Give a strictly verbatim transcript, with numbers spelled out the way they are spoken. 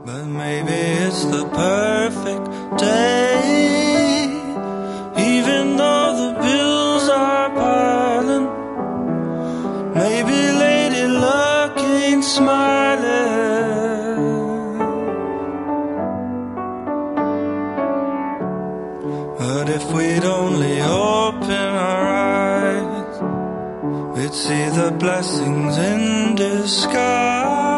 But maybe it's the perfect day, even though the bills are piling. Maybe Lady Luck ain't smiling. But if we'd only open our eyes, we'd see the blessings in disguise.